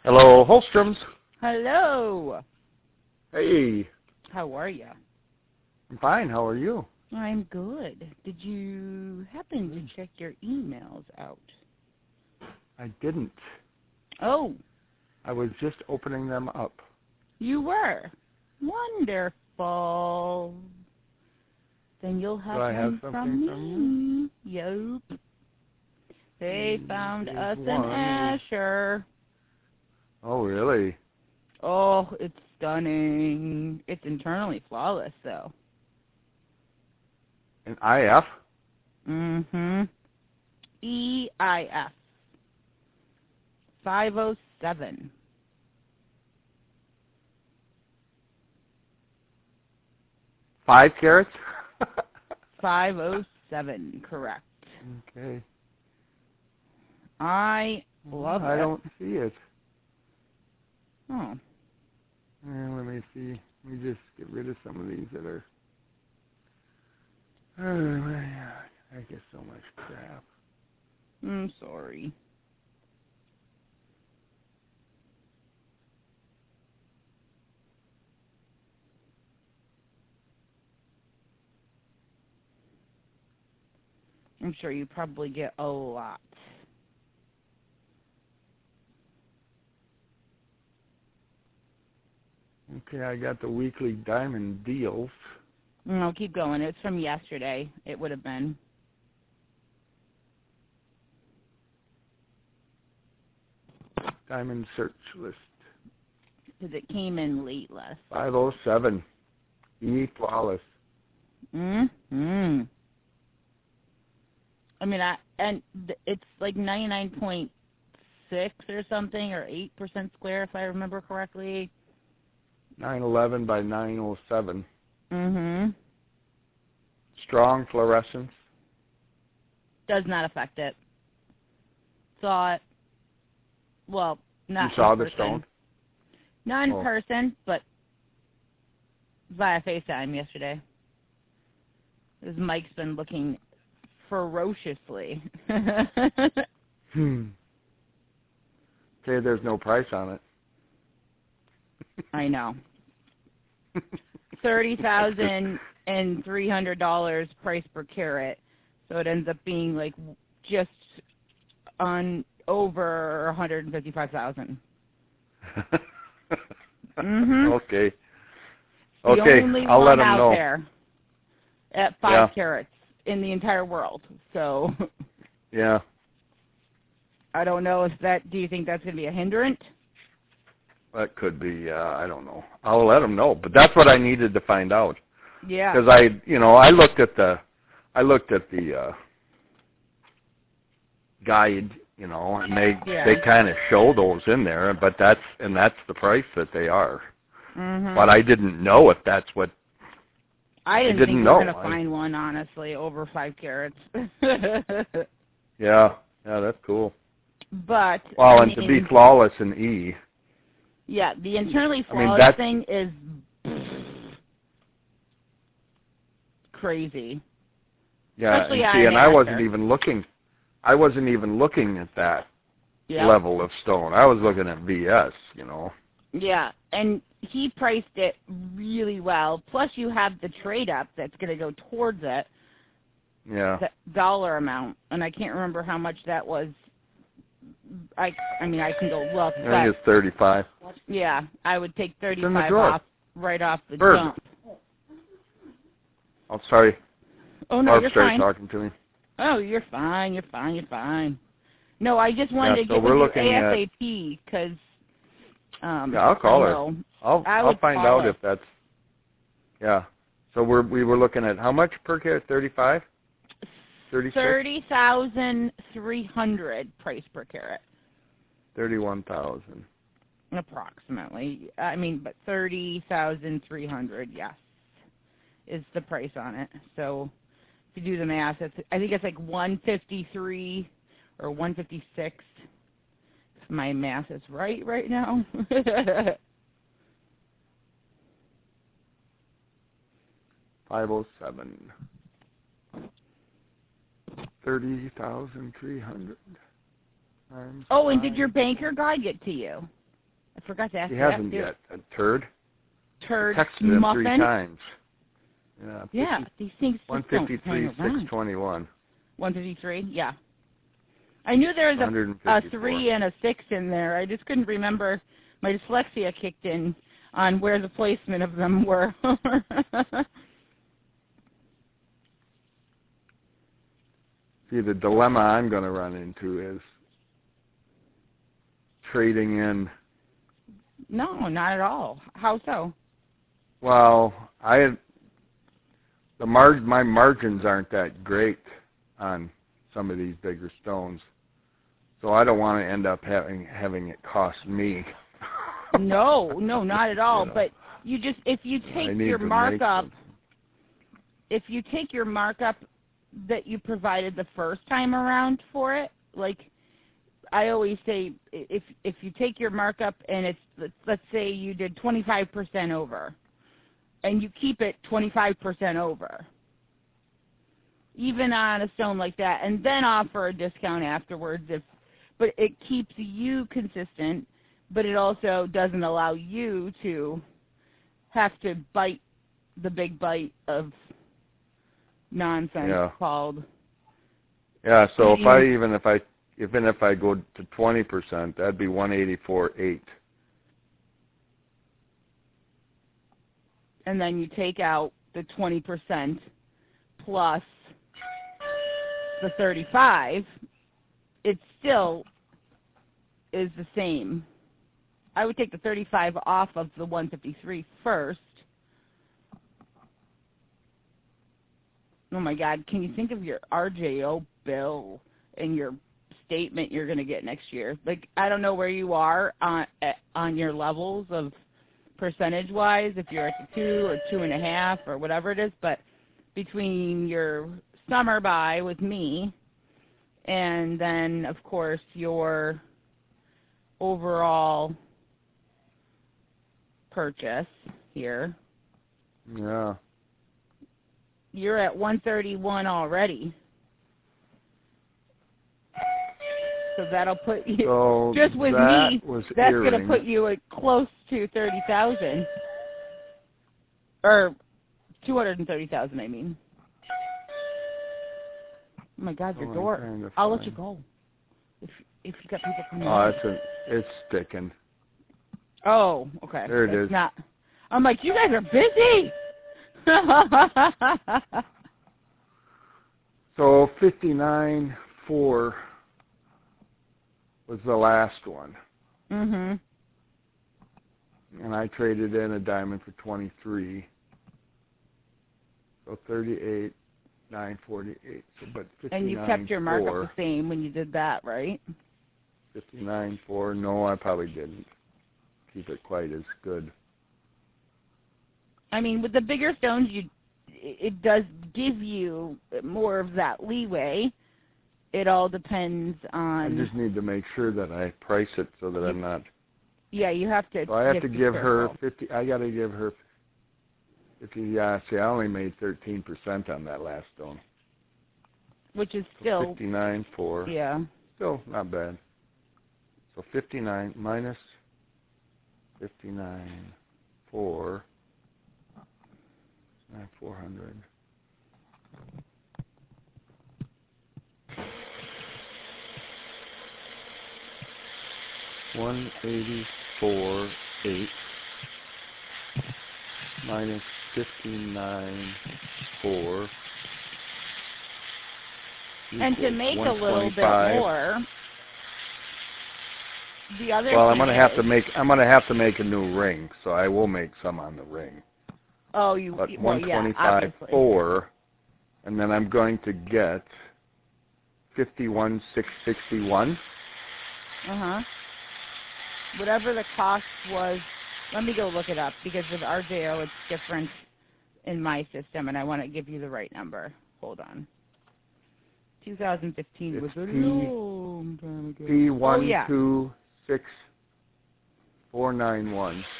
Hello, Holstrom's. Hello. Hey. How are you? I'm fine. How are you? I'm good. Did you happen to check your emails out? I didn't. Oh. I was just opening them up. You were? Wonderful. Then you'll have one from me. Yep. They found us an Asher. Oh, really? Oh, it's stunning. It's internally flawless, though. An IF? Mm-hmm. EIF. 507. $5 carats? 507, correct. Okay. I love it. I don't see it. Oh. Let me see. Let me just get rid of some of these that are... I get so much crap. I'm sorry. I'm sure you probably get a lot. Okay, I got the weekly diamond deals. No, keep going. It's from yesterday. It would have been. Diamond search list. Because it came in late last. 507. E flawless. Mm-hmm. I mean, it's like 99.6 or something, or 8% square, if I remember correctly. 911 by 907. Mm-hmm. Strong fluorescence. Does not affect it. Saw it. Well, not you saw in the person. stone? Not in person, but via FaceTime yesterday. Because Mike's been looking ferociously. Okay, there's no price on it. I know. $30,300 price per carat, so it ends up being like just on over 155,000. Mhm. Okay. The okay, only I'll one let them out know. there at 5 carats in the entire world. So. Yeah. I don't know if that. Do you think that's going to be a hindrance? That could be. I don't know. I'll let them know. But that's what I needed to find out. Yeah. Because I looked at the guide, and they kind of show those in there, but that's the price that they are. Mm-hmm. But I didn't know if that's what. I didn't think we were going to find one, honestly, over 5 carats. Yeah, that's cool. But well, and to be flawless in E. Yeah, the internally flawless thing is crazy. Yeah, especially and I wasn't even looking. I wasn't even looking at that level of stone. I was looking at VS, Yeah, and he priced it really well. Plus, you have the trade up that's going to go towards it. Yeah. The dollar amount, and I can't remember how much that was. I mean, I can go look. I think it's 35. Yeah, I would take 35 off right off the jump. Oh, sorry. Oh no, you're fine. Talking to me. Oh, you're fine. You're fine. No, I just wanted to get with you ASAP because. Yeah, I'll call her. I'll find out if that's. Yeah. So we were looking at how much per carat? 35. 30,300 price per carat. 31,000. Approximately. I mean, but 30,300, yes, is the price on it. So if you do the math, I think it's like 153 or 156. If my math is right now. 507. 30,300. Oh, and did your banker guide get to you? forgot to ask He you hasn't yet. A turd? Turd texted muffin? him 3 times. Yeah, these things just 153, don't hang around. 621. 153, yeah. I knew there was a 3 and a 6 in there. I just couldn't remember. My dyslexia kicked in on where the placement of them were. See, the dilemma I'm going to run into is trading in. No, not at all. How so? Well, my margins aren't that great on some of these bigger stones, so I don't want to end up having it cost me. No, not at all. But you just if you take your markup that you provided the first time around for it, like I always say, if you take your markup and it's let's say you did 25% over, and you keep it 25% over, even on a stone like that, and then offer a discount afterwards, but it keeps you consistent, but it also doesn't allow you to have to bite the big bite of nonsense called. Yeah, so if I go to 20%, that'd be 184.8. And then you take out the 20% plus the 35, it still is the same. I would take the 35 off of the 153 first. Oh my God, can you think of your RJO bill and your statement you're going to get next year? Like, I don't know where you are on your levels of percentage-wise, if you're at the 2 or 2.5 or whatever it is, but between your summer buy with me and then, of course, your overall purchase here. Yeah. You're at 131 already. So that'll put you, just with me, that's going to put you at close to 30,000. Or 230,000, I mean. Oh my God, your door. I'll let you go. If you got people coming in. Oh, it's sticking. Oh, okay. There it is. I'm like, you guys are busy. So 59.4 was the last one. Mhm. And I traded in a diamond for 23. So 38,948. So, but 59.4. And you kept your markup the same when you did that, right? 59.4. No, I probably didn't keep it quite as good. I mean, with the bigger stones, it does give you more of that leeway. It all depends on. I just need to make sure that I price it so that I'm not. Yeah, you have to. So I have to give her 50. I got to give her 50. Yeah, see, I only made 13% on that last stone. Which is still 59.4. Yeah. Still not bad. So 59 minus 59.4. 400. $184.8 minus 59.4. And to make a little bit more, the other. Well, I'm gonna have to make a new ring, so I will make some on the ring. Oh, But 125.4, and then I'm going to get 51,661. Whatever the cost was, let me go look it up, because with RJO it's different in my system, and I want to give you the right number. Hold on. 2015 was a long time ago. P126491.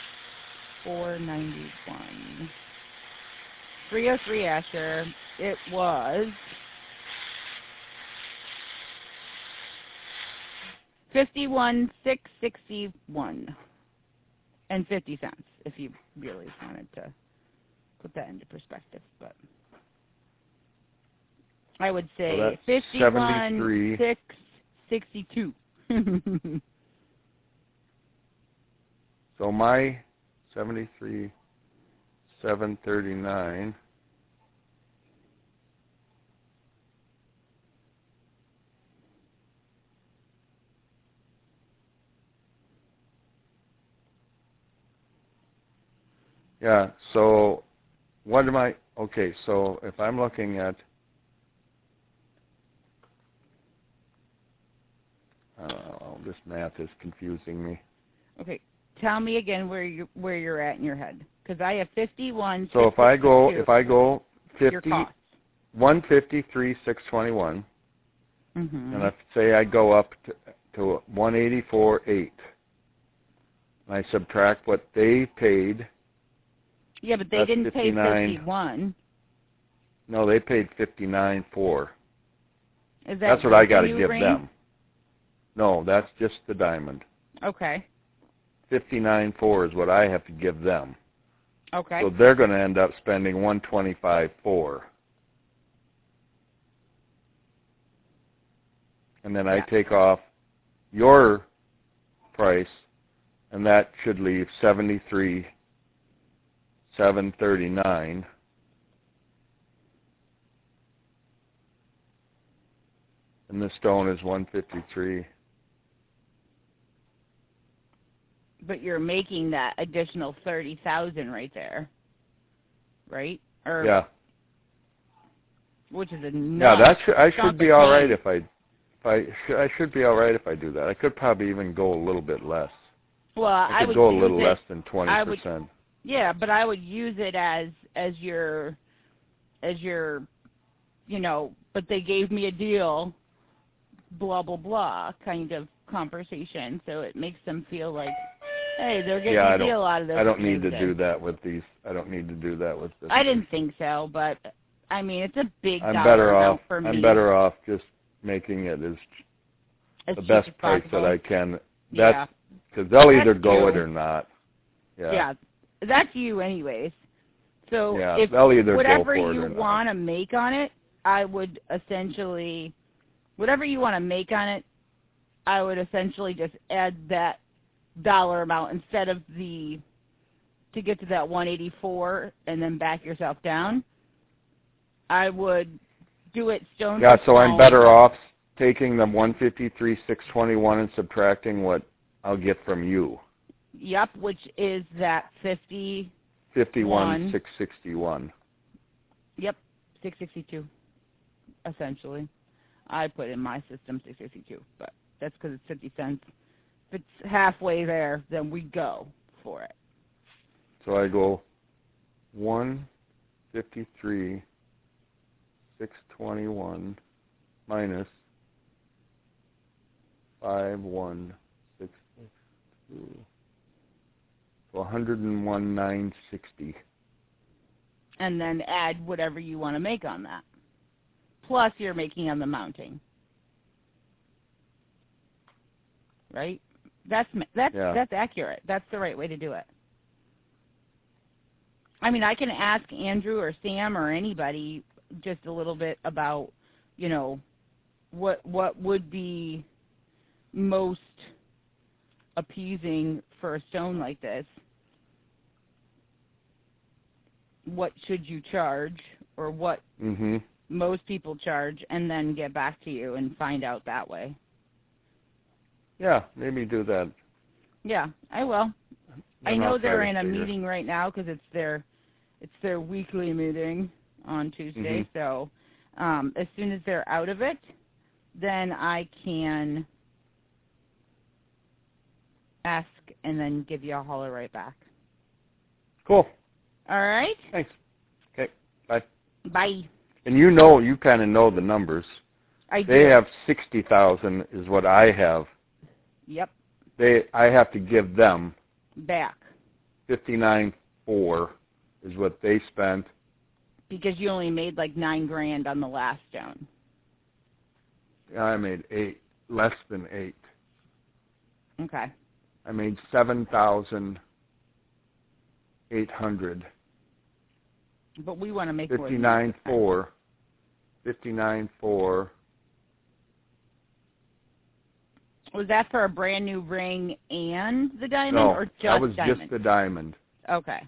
491. 303 Asher. It was 51,661. and 50 cents if you really wanted to put that into perspective. But I would say so 51,662. So my 73,739. Yeah, so what am I, okay, so if I'm looking at, I don't know, this math is confusing me. Okay, tell me again where you're at in your head, because I have 51. So if I go 153,621, and let's say I go up to 184,8, and I subtract what they paid. Yeah, but they didn't pay 51. No, they paid 59.4. That's what I got to give them. No, that's just the diamond. Okay. 59.4 is what I have to give them. Okay. So they're going to end up spending 125.4. And then I take off your price, and that should leave 73,739. And the stone is 153. But you're making that additional 30,000 right there, right? Or, yeah. Which is a I should be all right if I should be all right if I do that. I could probably even go a little bit less. Well, I could go a little less than 20%. Yeah, but I would use it as your, but they gave me a deal, blah blah blah kind of conversation. So it makes them feel like, hey, they're getting a deal out of this. I don't need to do that with these. I don't need to do that with this. I didn't think so, but I mean, it's a big dollar amount for me. I'm better off just making it as the best price that I can. Because they'll either go it or not. Yeah, that's you anyways. So if they'll either whatever go for you want to make on it, I would essentially, whatever you want to make on it, I would essentially just add that dollar amount instead of to get to that 184 and then back yourself down. I would do it stone for stone. So I'm better off taking the 153,621 and subtracting what I'll get from you. Yep, which is that 51,661. Yep, 662, essentially. I put in my system 662, but that's because it's 50 cents. If it's halfway there, then we go for it. So I go 153,621 minus 51,662. So 101,960. And then add whatever you want to make on that. Plus you're making on the mounting. Right? That's accurate. That's the right way to do it. I mean, I can ask Andrew or Sam or anybody just a little bit about, what would be most appeasing for a stone like this. What should you charge, or what most people charge, and then get back to you and find out that way. Yeah, maybe do that. Yeah, I will. I know they're in a meeting right now because it's their weekly meeting on Tuesday. So as soon as they're out of it, then I can ask and then give you a holler right back. Cool. All right. Thanks. Okay. Bye. Bye. And you kind of know the numbers. I do. They have 60,000 is what I have. Yep. I have to give them back 59.4 is what they spent. Because you only made like $9,000 on the last stone. I made less than 8. Okay. I made 7,000 $59,800. But we want to make $59,400. $59,400. Was that for a brand new ring and the diamond, or just that was diamond? just the diamond. Okay.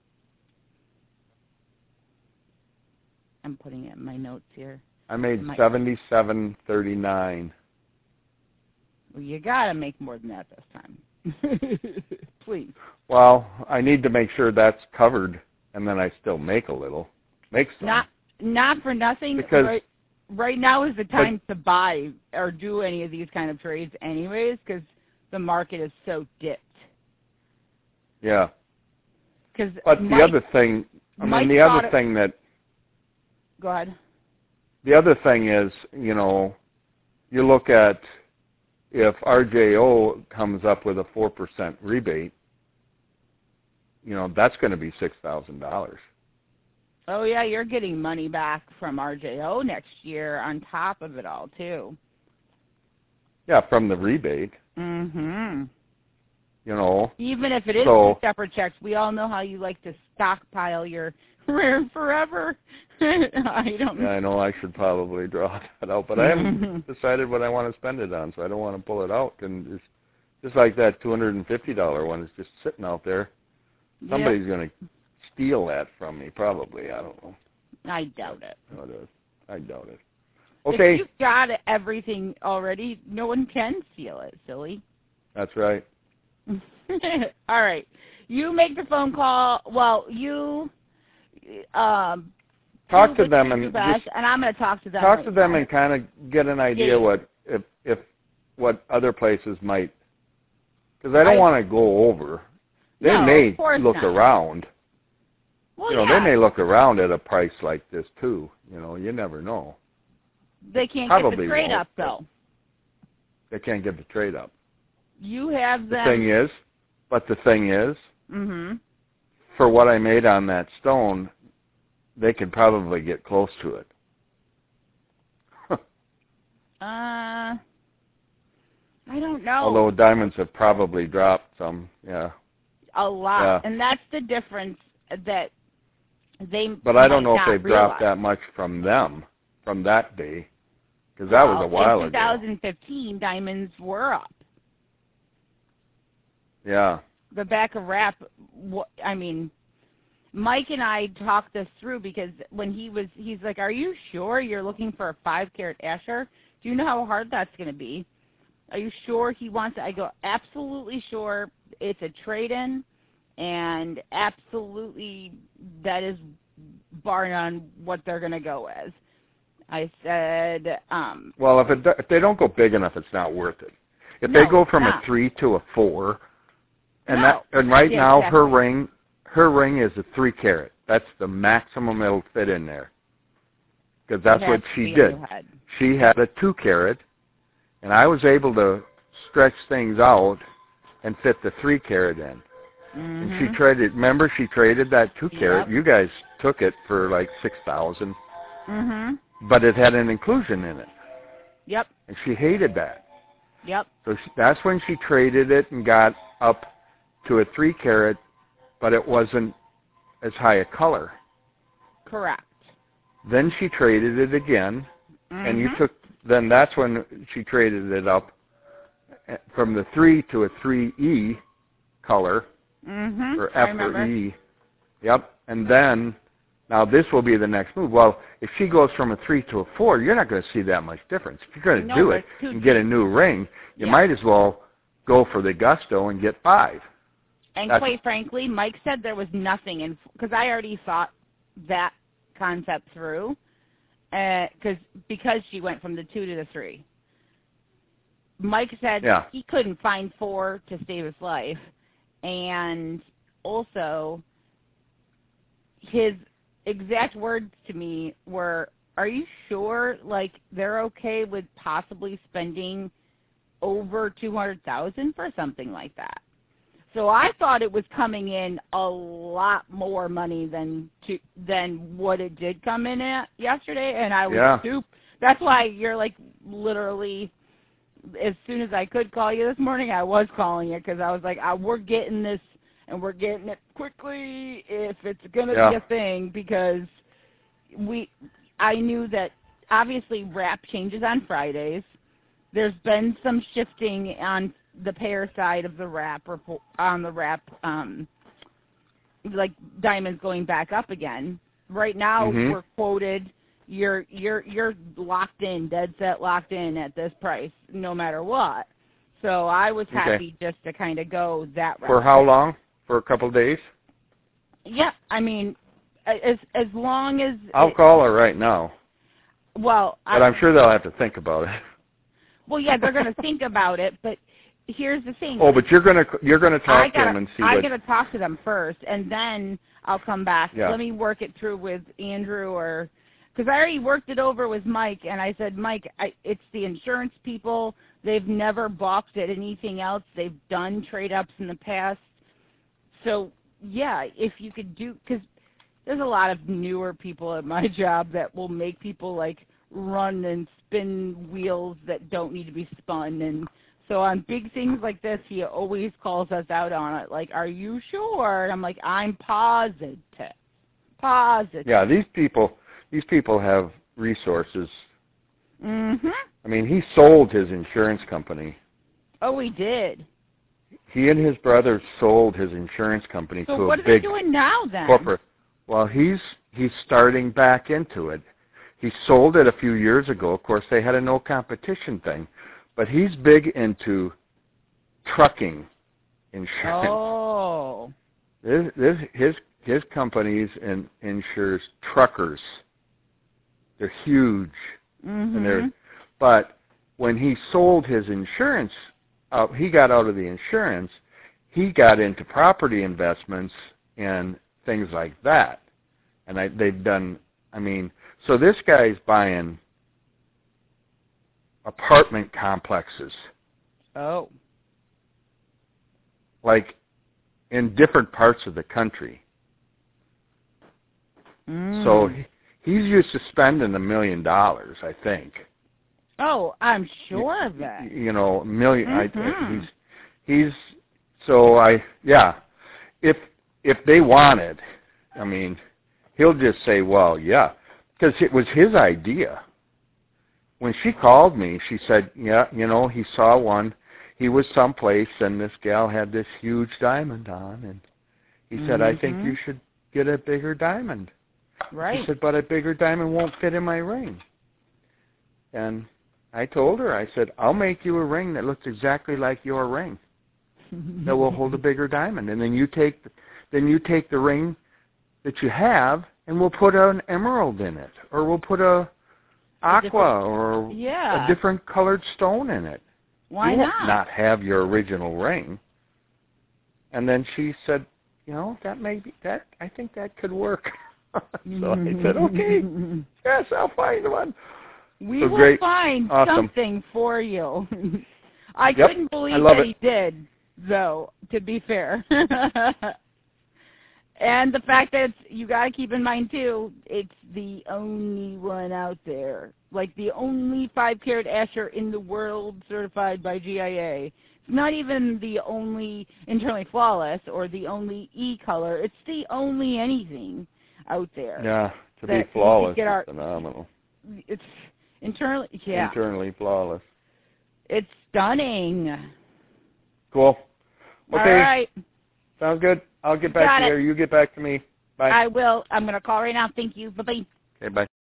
I'm putting it in my notes here. I made $77.39. Well, you gotta make more than that this time. Please. Well, I need to make sure that's covered, and then I still make a little. Make some. Not for nothing. Because right now is the time to buy or do any of these kind of trades anyways, because the market is so dipped. Yeah. But the other thing, Go ahead. The other thing is, you look at if RJO comes up with a 4% rebate, that's going to be $6,000. Oh, yeah, you're getting money back from RJO next year on top of it all, too. Yeah, from the rebate. Mm-hmm. Even if it is two separate checks, we all know how you like to stockpile your rare forever. I know I should probably draw that out, but I haven't decided what I want to spend it on, so I don't want to pull it out. And just like that $250 one is just sitting out there. Somebody's going to steal that from me, probably. I don't know. I doubt it. No, it is. I doubt it. Okay. If you've got everything already, no one can steal it, silly. That's right. All right. You make the phone call. Well, you talk to them and I'm going to talk to them. Talk to them and kind of get an idea what other places might, because I don't want to go over. They may look around. Well, they may look around at a price like this too. You never know. They can't get the trade up though. They can't get the trade up. You have them. The thing is, for what I made on that stone, they could probably get close to it. I don't know. Although diamonds have probably dropped some, yeah. A lot, yeah. And that's the difference that they. But I don't know if they've dropped that much from that day, because that was a while ago. In 2015, diamonds were up. Yeah. The back of wrap, Mike and I talked this through, because when he's like, "Are you sure you're looking for a 5-carat Asher? Do you know how hard that's going to be? Are you sure he wants it?" I go, "Absolutely sure. It's a trade-in, and absolutely that is bar none what they're going to go with." I said, well, if they don't go big enough, it's not worth it. If they go from a 3 to a 4, and right now her ring is a 3-carat. That's the maximum it'll fit in there, because that's what she did. She had a 2-carat, and I was able to stretch things out and fit the 3-carat in. And she traded. Remember, she traded that 2-carat. Yep. You guys took it for like $6,000. But it had an inclusion in it. Yep. And she hated that. Yep. So that's when she traded it and got up to a 3-carat, but it wasn't as high a color. Correct. Then she traded it again, and then that's when she traded it up from the 3 to a 3E color, or F or E. Yep. And then, now this will be the next move. Well, if she goes from a 3 to a 4, you're not going to see that much difference. If you're going to do it and get a new ring, you might as well go for the gusto and get 5. And quite frankly, Mike said there was nothing because I already thought that concept through, because she went from the 2 to the 3. Mike said he couldn't find 4 to save his life, and also his exact words to me were, "Are you sure they're okay with possibly spending over $200,000 for something like that?" So I thought it was coming in a lot more money than what it did come in at yesterday, and I was super. That's why you're literally, as soon as I could call you this morning, I was calling you, because I was like, we're getting this and we're getting it quickly if it's going to be a thing, because I knew that obviously wrap changes on Fridays. There's been some shifting on the pair side of the wrap, or on the wrap, like diamonds going back up again. Right now, we're quoted, you're locked in, dead set locked in at this price, no matter what. So I was happy just to kind of go that route. For how long? For a couple of days? Yeah, I mean, as long as... I'll call her right now. Well, but I'm sure they'll have to think about it. Well, yeah, they're going to think about it, but here's the thing. Oh, but you're going to talk to them and see I got to talk to them first, and then I'll come back. Yeah. Let me work it through with Andrew, or because I already worked it over with Mike, and I said, Mike, it's the insurance people. They've never balked at anything else. They've done trade-ups in the past. So, yeah, if you could do, because there's a lot of newer people at my job that will make people, like, run and spin wheels that don't need to be spun. And so on big things like this, he always calls us out on it, like, are you sure? And I'm like, I'm positive. Yeah, these people have resources. Mm-hmm. I mean, he sold his insurance company. Oh, he did. He and his brother sold his insurance company to a big what are they doing now, then? Corporate. Well, he's starting back into it. He sold it a few years ago. Of course, they had a no competition thing. But he's big into trucking insurance. Oh. His companies insures truckers. They're huge. Mm-hmm. But when he sold his insurance, he got out of the insurance. He got into property investments and things like that. And they've done, I mean, so this guy's buying apartment complexes. Oh. Like in different parts of the country. So he's used to spending $1 million, I think. Oh, I'm sure of that. You know, $1 million. He's so if they want it, I mean, he'll just say, well, yeah, because it was his idea. When she called me, she said, yeah, you know, he saw one. He was someplace, and this gal had this huge diamond on, and he said, I think you should get a bigger diamond. Right. She said, but a bigger diamond won't fit in my ring. And I told her, I said, I'll make you a ring that looks exactly like your ring that will hold a bigger diamond. And then you take the ring that you have, and we'll put an emerald in it, or we'll put a aqua or a different colored stone in it. Why you not? Won't not have your original ring. And then she said, you know, I think that could work. So I said, okay, yes, I'll find one. We will find something for you. I couldn't believe that he did, though, to be fair. And the fact that you got to keep in mind, too, it's the only one out there. Like the only 5-carat Asher in the world certified by GIA. It's not even the only internally flawless or the only E-color. It's the only anything out there. Yeah, to be flawless is phenomenal. It's internally flawless. It's stunning. Cool. Okay. All right. Sounds good. I'll get back to you. You get back to me. Bye. I will. I'm going to call right now. Thank you. Bye-bye. Okay, bye.